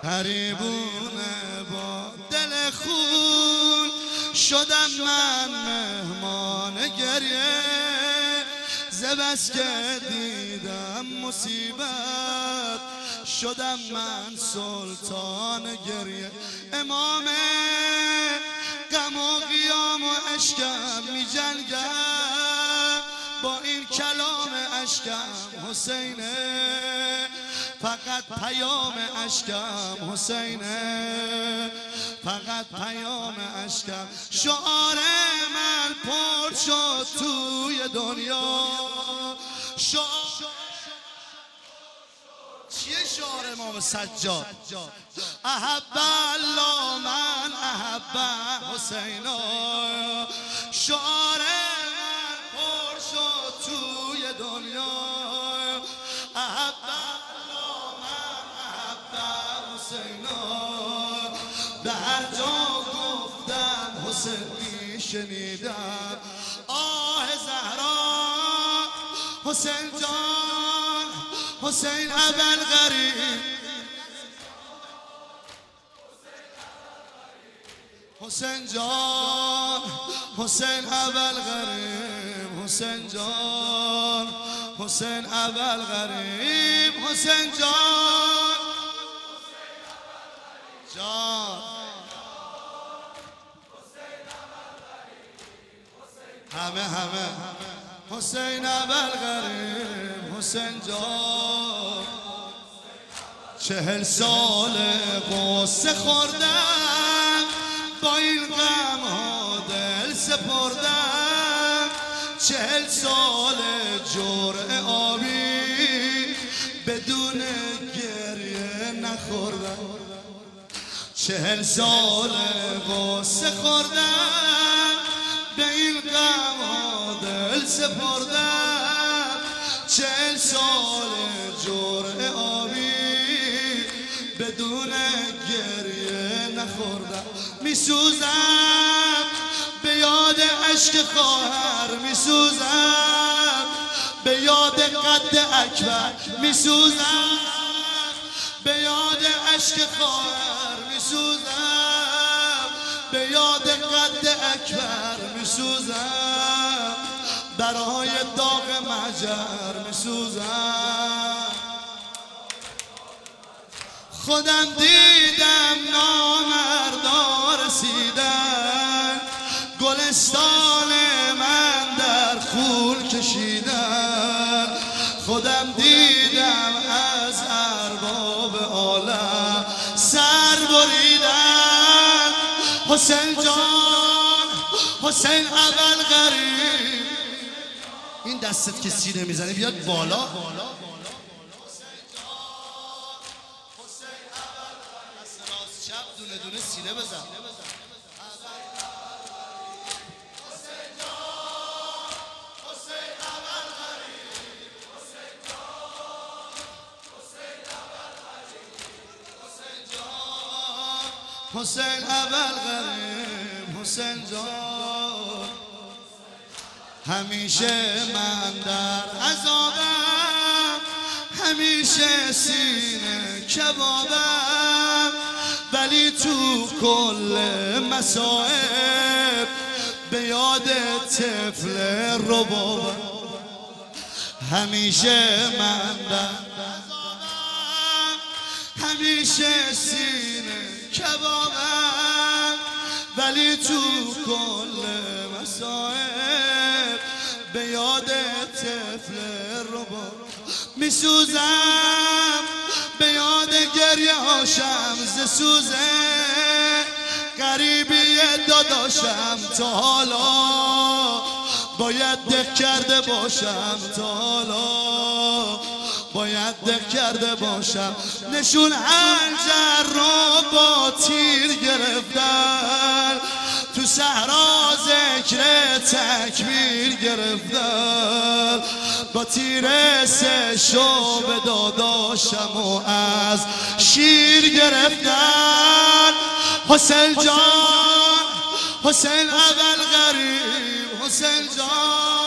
غریبونه با دل خون شدم من مهمان گریه، ز بس که دیدم مصیبت شدم من سلطان گریه. امام غم و قیام و اشکم می جنگم، با این کلام اشکم حسینه، فقط پیام اشکم حسینه، فقط پیام اشکم. شعار من پر شد توی دنیا. چیه شعار امام سجاد؟ احب الله من احب حسینا. شعار من پر شد توی دنیا. احب الله من احب حسینا. به هر جا گفتم حسین شنیدم. آه زهرا حسین جان، حسین ابوالغریب، حسین جان، حسین ابوالغریب، حسین جان، حسین ابوالغریب، حسین جان، جان همه حسین ابوالغریب، حسین جان. 40 سال قصه خوردم، با این غم ها دل سپردم. 40 سال جرعه آبی بدون گریه نخوردم. 40 سال قصه خوردم، به این غم ها دل سپردم. 40 سال جرعه آبی بدون گریه نخوردم. میسوزم به یاد عشق خواهر، میسوزم به یاد قد اکبر، میسوزم به یاد عشق خواهر، میسوزم به یاد قد اکبر، میسوزم برای داغ مهجر، میسوزم. خودم دیدم نامردا رسیدن، گلستان من در خون کشیدن. خودم دیدم از ارباب عالم سر بریدن. حسین جان، حسین ابوالغریب. این دستت که سینه میزنه بیاد بالا. شب دونه دونه سینه بزن. حسین ابوالغریب، حسین جان. همیشه من در عذابم، همیشه سینه کبابم، ولی تو کل مصائب به یاد طفل ربابم. همیشه من در عذابم، همیشه سینه کبابم، ولی تو کل مصائب به یاد طفل ربابم. میسوزم به یاد گریه هاشم ز سوزه، غریبی داداشم تا حالا باید دق کرده باشم، تا حالا باید دق کرده باشم. نشون حنجر رو با تیر گرفتن، تو صحرا ذکر تکبیر گرفتن، با تیر 3 شعبه داداشم و از شیر گرفتن. حسین جان، حسین ابوالغریب، حسین جان.